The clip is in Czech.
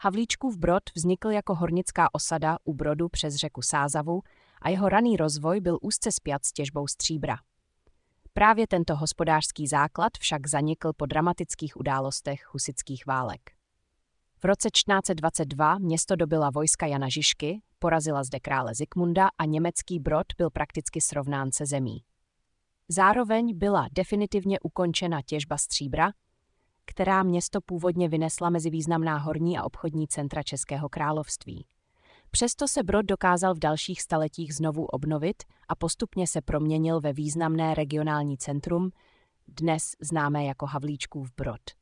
Havlíčkův Brod vznikl jako hornická osada u Brodu přes řeku Sázavu a jeho raný rozvoj byl úzce spjat s těžbou stříbra. Právě tento hospodářský základ však zanikl po dramatických událostech husitských válek. V roce 1422 město dobyla vojska Jana Žižky, porazila zde krále Zikmunda a německý Brod byl prakticky srovnán se zemí. Zároveň byla definitivně ukončena těžba stříbra, která město původně vynesla mezi významná horní a obchodní centra Českého království. Přesto se Brod dokázal v dalších staletích znovu obnovit a postupně se proměnil ve významné regionální centrum, dnes známé jako Havlíčkův Brod.